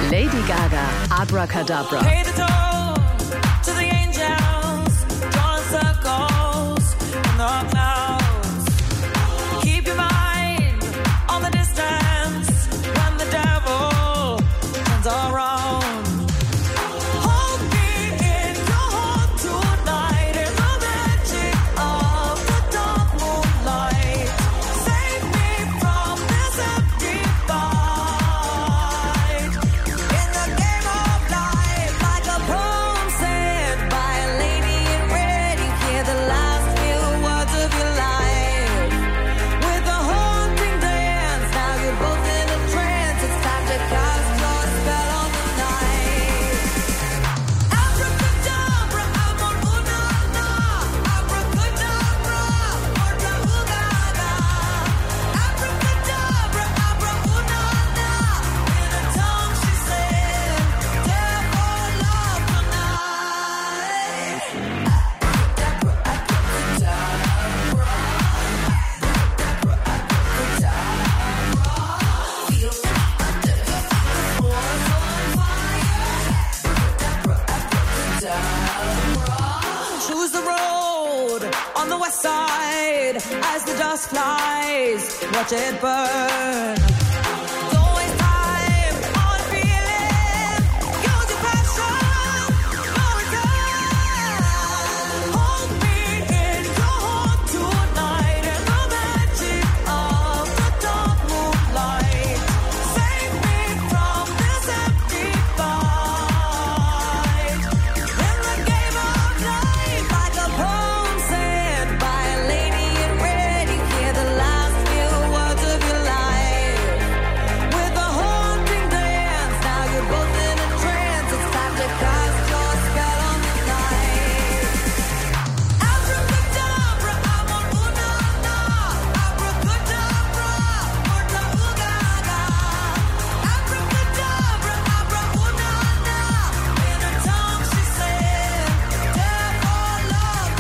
Lady Gaga, Abracadabra. Pay the toll to the angels, drawing circles in the clouds. Keep your mind on the distance when the devil turns around. Hold me in your heart tonight in the magic of the dark moonlight. Save me from this empty fight. In the game of life, like a poem said by a lady in red, you hear the last few words of your life. With a haunting dance, now you're both in a trance. It's time to cast your spell on the night. Abracadabra, amor-una-na. Abracadabra, orta-ooh-gaga. Abracadabra, abra-una-na. In a tongue she said, therefore love tonight. Choose the road on the west side as the dust flies. Watch it burn. Don't waste time on feeling. Use your passion. No return. Hold me in your heart tonight in the magic of the dark moonlight. Save me from this empty fight. In the game of life, like a poem said by a lady in red, you hear the last few words of your life. With a haunting dance, now you're both in a trance. It's time to cast your spell on the night. Abracadabra, amor-una-na. Abracadabra, orta-ooh-gaga. Abracadabra, abra-una-na. In a tongue she said, therefore love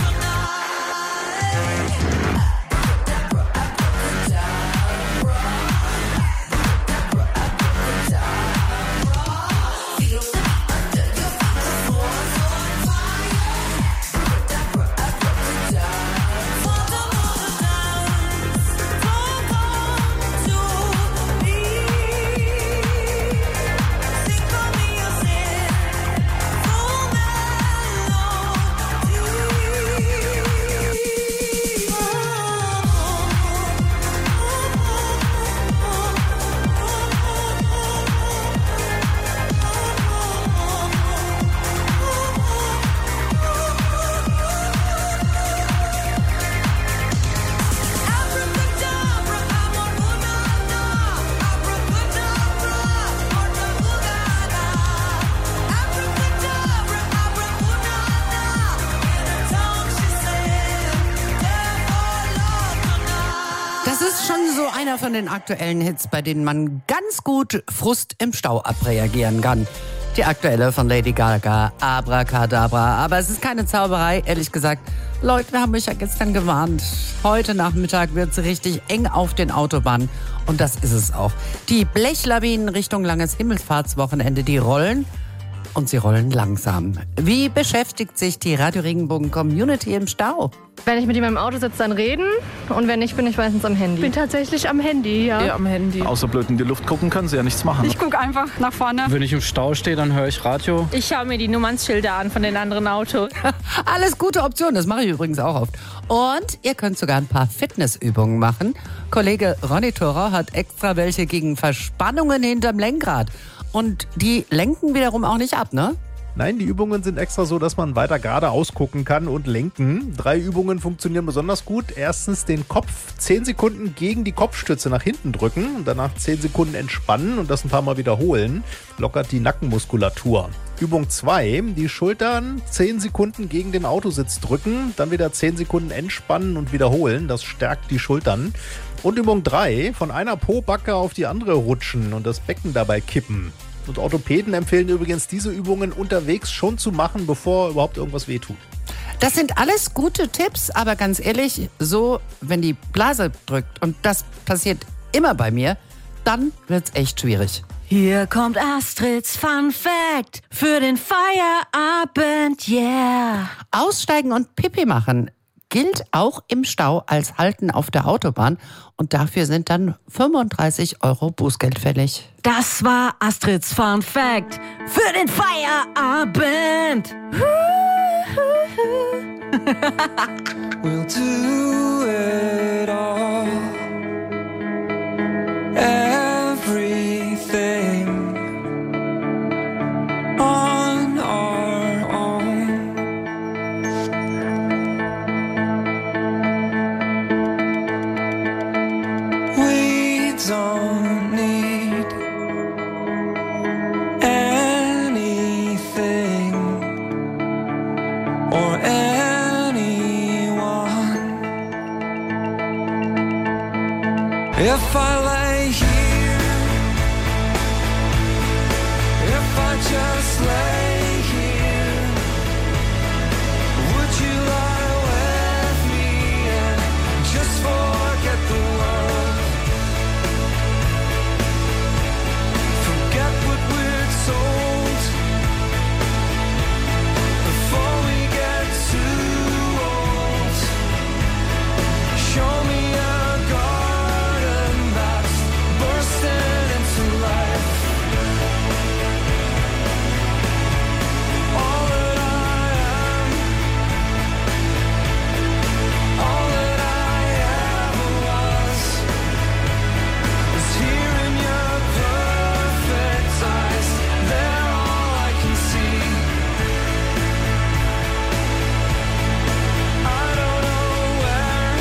Das ist schon so einer von den aktuellen Hits, bei denen man ganz gut Frust im Stau abreagieren kann. Die aktuelle von Lady Gaga, Abracadabra. Aber es ist keine Zauberei, ehrlich gesagt. Leute, wir haben mich ja gestern gewarnt. Heute Nachmittag wird es richtig eng auf den Autobahnen. Und das ist es auch. Die Blechlawinen Richtung langes Himmelfahrtswochenende, die rollen. Und sie rollen langsam. Wie beschäftigt sich die Radio Regenbogen Community im Stau? Wenn ich mit ihm im Auto sitze, dann reden. Und wenn nicht, bin ich meistens am Handy. Ich bin tatsächlich am Handy, ja. Ja, am Handy. Außer blöd in die Luft gucken können sie ja nichts machen. Ich gucke einfach nach vorne. Wenn ich im Stau stehe, dann höre ich Radio. Ich schaue mir die Nummernschilder an von den anderen Autos. Alles gute Optionen, das mache ich übrigens auch oft. Und ihr könnt sogar ein paar Fitnessübungen machen. Kollege Ronny Thorau hat extra welche gegen Verspannungen hinterm Lenkrad. Und die lenken wiederum auch nicht ab, ne? Nein, die Übungen sind extra so, dass man weiter geradeaus gucken kann und lenken. 3 Übungen funktionieren besonders gut. Erstens den Kopf 10 Sekunden gegen die Kopfstütze nach hinten drücken und danach 10 Sekunden entspannen und das ein paar Mal wiederholen. Lockert die Nackenmuskulatur. Übung 2, die Schultern 10 Sekunden gegen den Autositz drücken, dann wieder 10 Sekunden entspannen und wiederholen. Das stärkt die Schultern. Und Übung 3, von einer Pobacke auf die andere rutschen und das Becken dabei kippen. Und Orthopäden empfehlen übrigens, diese Übungen unterwegs schon zu machen, bevor überhaupt irgendwas wehtut. Das sind alles gute Tipps, aber ganz ehrlich, so, wenn die Blase drückt, und das passiert immer bei mir, dann wird's echt schwierig. Hier kommt Astrids Fun Fact für den Feierabend, yeah. Aussteigen und Pipi machen gilt auch im Stau als Halten auf der Autobahn und dafür sind dann 35 € Bußgeld fällig. Das war Astrids Fun Fact für den Feierabend. We'll do it all. Everything on our own. We don't need anything or anyone. If I lay here, if I just lay here, would you lie with me and just forget the world? Forget what we're told before we get too old. Show me a garden that's bursting into life. All that I am, all that I ever was, is here in your perfect eyes. They're all I can see. I don't know where,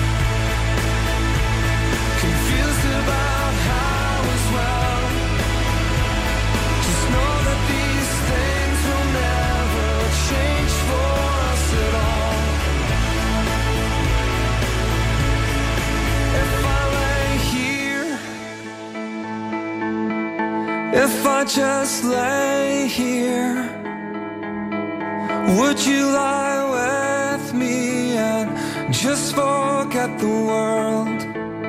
confused about how as well. Just know that these things will never change for us at all. If I lay here, if I just lay here, would you lie with me and just forget the world?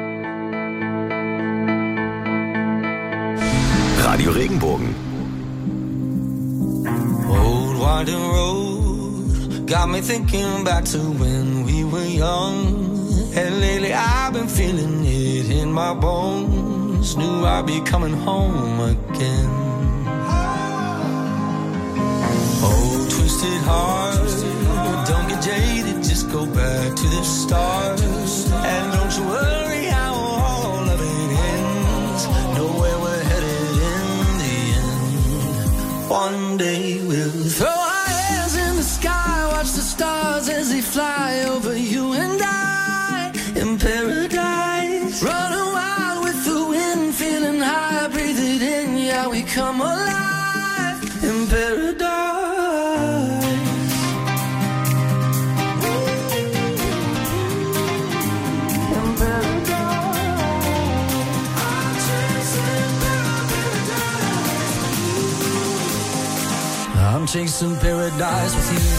Radio Regenbogen. Old winding road got me thinking back to when we were young. And lately I've been feeling it in my bones. Knew I'd be coming home again. Oh, twisted heart, don't get jaded, just go back to the start. And don't you worry how all of it ends. Know where we're headed in the end. One day we'll throw our hands in the sky, watch the stars as they fly over you and I in paradise. Running wild with the wind, feeling high, breathe it in, yeah, we come alive in paradise. I'm chasing paradise with you.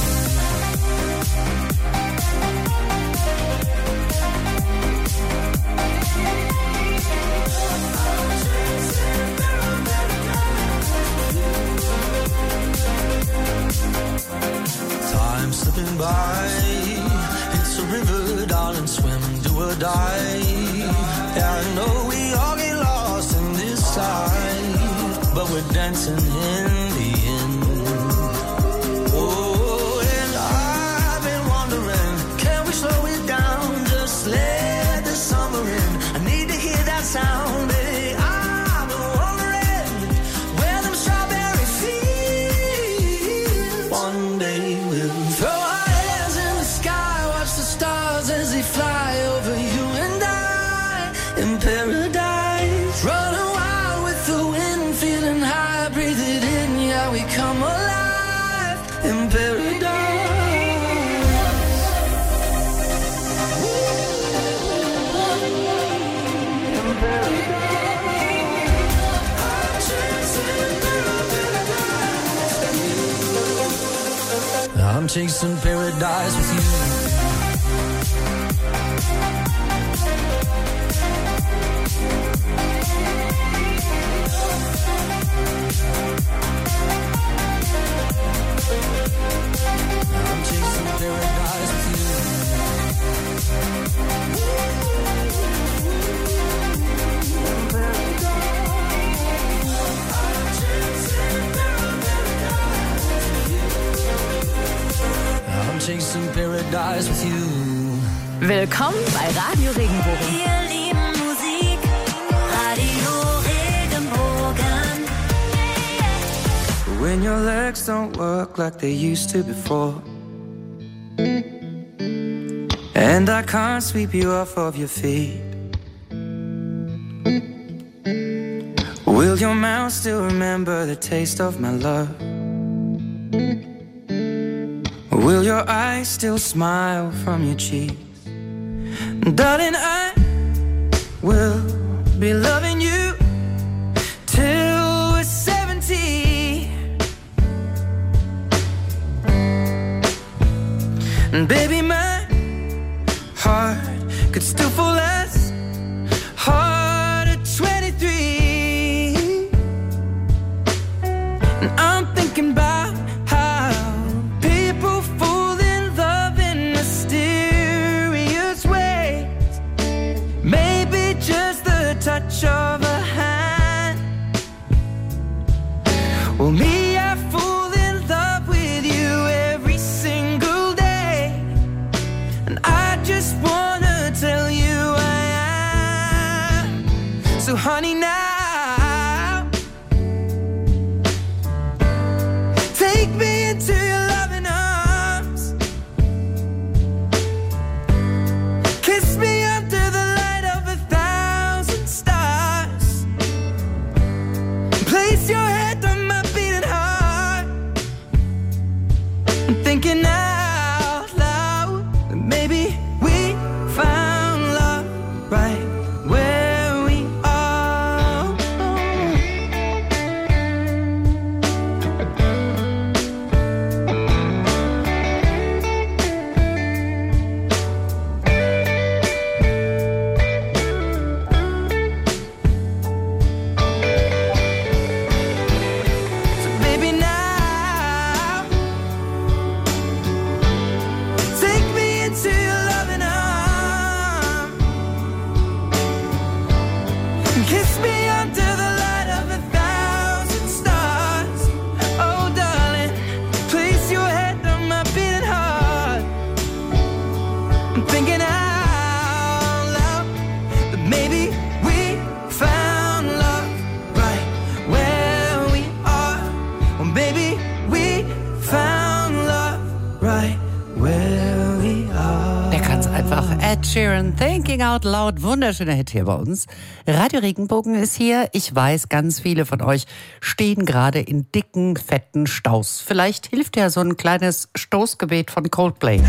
Time slipping by, it's a river, darling, swim, do or die. Yeah, I know we all get lost in this tide, but we're dancing in the end. Oh, and I've been wondering, can we slow it down, just let the summer in? I need to hear that sound, baby. I've been wondering where them strawberry fields. One day we'll throw our hands in the sky, watch the stars as they fly over you and I in paradise. Running wild with the wind, feeling high, breathe it in, yeah, we come alive in paradise. I'm chasing paradise with you. stars with you. Willkommen bei Radio Regenbogen. Wir lieben Musik, Radio Regenbogen. When your legs don't work like they used to before, and I can't sweep you off of your feet, will your mouth still remember the taste of my love? Will your eyes still smile from your cheeks? Darling, I will be loving you till we're 70. And baby, my heart could still fall as hard at 23. And I'm thinking about how people fall in love in mysterious ways. Maybe just the touch of a hand. Well, me, I fall in love with you every single day. And I just wanna tell you I am. So honey, now take me into your loving arms. Kiss me under the light of 1,000 stars. Place your head on my beating heart. I'm thinking out loud that maybe we found love right where we are. So baby, now take me into your loving arms. Kiss me under the light of 1,000 stars. Oh, darling, place your head on my beating heart. I'm thinking out loud that maybe we found love right where we are. Or maybe we found love right where we are. Der kann's einfach. Ed Sheeran, Thinking Out Loud. Wunderschöner Hit hier bei uns. Radio Regenbogen ist hier. Ich weiß, ganz viele von euch stehen gerade in dicken, fetten Staus. Vielleicht hilft ja so ein kleines Stoßgebet von Coldplay.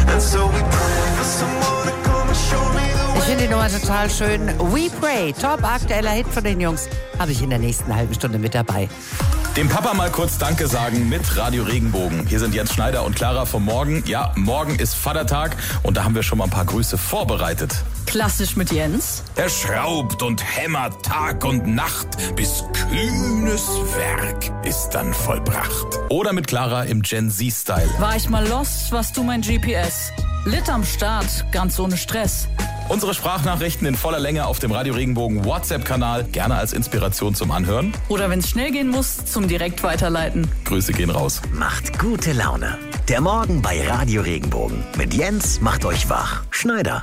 Ich finde die Nummer total schön. We Pray, top aktueller Hit von den Jungs, habe ich in der nächsten halben Stunde mit dabei. Dem Papa mal kurz Danke sagen mit Radio Regenbogen. Hier sind Jens Schneider und Clara vom Morgen. Ja, morgen ist Vatertag und da haben wir schon mal ein paar Grüße vorbereitet. Klassisch mit Jens. Er schraubt und hämmert Tag und Nacht, bis kühnes Werk ist dann vollbracht. Oder mit Clara im Gen Z-Style. War ich mal lost, warst du mein GPS. Lit am Start, ganz ohne Stress. Unsere Sprachnachrichten in voller Länge auf dem Radio Regenbogen WhatsApp-Kanal, gerne als Inspiration zum Anhören. Oder wenn es schnell gehen muss, zum direkt weiterleiten. Grüße gehen raus. Macht gute Laune. Der Morgen bei Radio Regenbogen. Mit Jens macht euch wach. Schneider.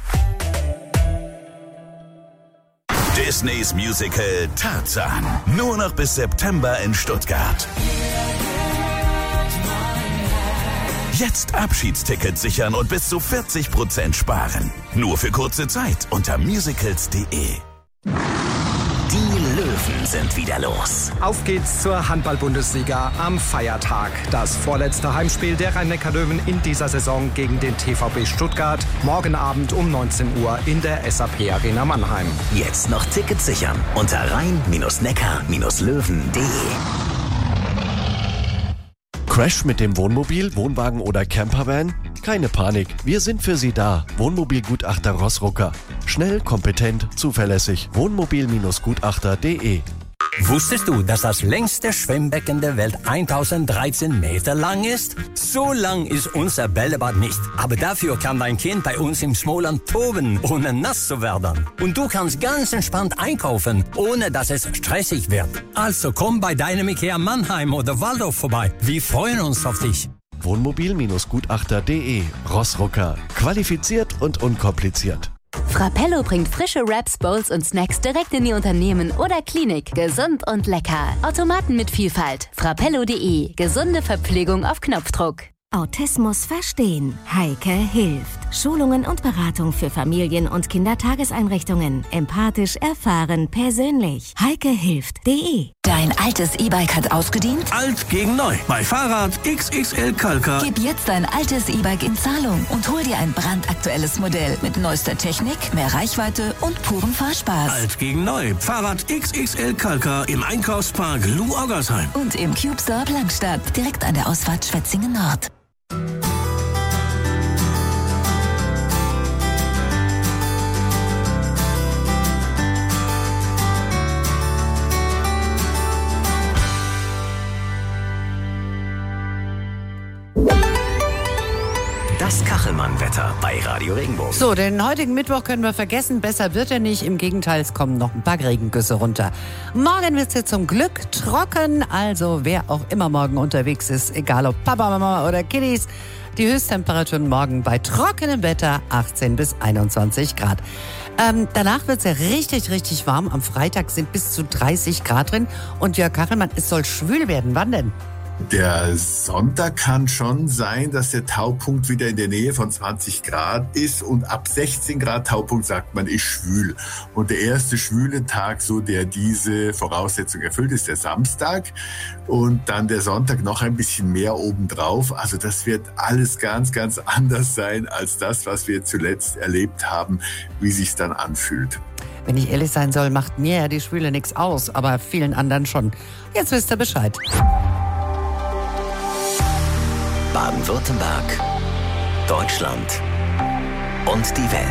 Disneys Musical Tarzan. Nur noch bis September in Stuttgart. Jetzt Abschiedstickets sichern und bis zu 40% sparen. Nur für kurze Zeit unter musicals.de. Die Löwen sind wieder los. Auf geht's zur Handball-Bundesliga am Feiertag. Das vorletzte Heimspiel der Rhein-Neckar-Löwen in dieser Saison gegen den TVB Stuttgart. Morgen Abend um 19 Uhr in der SAP Arena Mannheim. Jetzt noch Tickets sichern unter rhein-neckar-löwen.de. Crash mit dem Wohnmobil, Wohnwagen oder Campervan? Keine Panik, wir sind für Sie da. Wohnmobilgutachter Rossrucker. Schnell, kompetent, zuverlässig. Wohnmobil-gutachter.de. Wusstest du, dass das längste Schwimmbecken der Welt 1013 Meter lang ist? So lang ist unser Bällebad nicht. Aber dafür kann dein Kind bei uns im Smoland toben, ohne nass zu werden. Und du kannst ganz entspannt einkaufen, ohne dass es stressig wird. Also komm bei deinem IKEA Mannheim oder Waldorf vorbei. Wir freuen uns auf dich. Wohnmobil-Gutachter.de. Rossrucker. Qualifiziert und unkompliziert. Frappello bringt frische Wraps, Bowls und Snacks direkt in die Unternehmen oder Klinik. Gesund und lecker. Automaten mit Vielfalt. Frappello.de. Gesunde Verpflegung auf Knopfdruck. Autismus verstehen. Heike hilft. Schulungen und Beratung für Familien- und Kindertageseinrichtungen. Empathisch erfahren, persönlich. heikehilft.de. Dein altes E-Bike hat ausgedient? Alt gegen neu. Bei Fahrrad XXL Kalka. Gib jetzt dein altes E-Bike in Zahlung und hol dir ein brandaktuelles Modell mit neuester Technik, mehr Reichweite und purem Fahrspaß. Alt gegen neu. Fahrrad XXL Kalka im Einkaufspark Lou Oggersheim. Und im CubeStore Langstadt, direkt an der Ausfahrt Schwetzingen Nord. Das Kachelmann-Wetter bei Radio Regenbogen. So, den heutigen Mittwoch können wir vergessen. Besser wird er nicht. Im Gegenteil, es kommen noch ein paar Regengüsse runter. Morgen wird es jetzt zum Glück trocken. Also wer auch immer morgen unterwegs ist, egal ob Papa, Mama oder Kiddies, die Höchsttemperaturen morgen bei trockenem Wetter 18 bis 21 Grad. Danach wird es ja richtig, richtig warm. Am Freitag sind bis zu 30 Grad drin. Und Jörg Kachelmann, es soll schwül werden. Wann denn? Der Sonntag kann schon sein, dass der Taupunkt wieder in der Nähe von 20 Grad ist und ab 16 Grad Taupunkt sagt man, ist schwül. Und der erste schwüle Tag, so der diese Voraussetzung erfüllt, ist der Samstag und dann der Sonntag noch ein bisschen mehr obendrauf. Also das wird alles ganz, ganz anders sein als das, was wir zuletzt erlebt haben, wie sich's dann anfühlt. Wenn ich ehrlich sein soll, macht mir ja die Schwüle nichts aus, aber vielen anderen schon. Jetzt wisst ihr Bescheid. Baden-Württemberg, Deutschland und die Welt.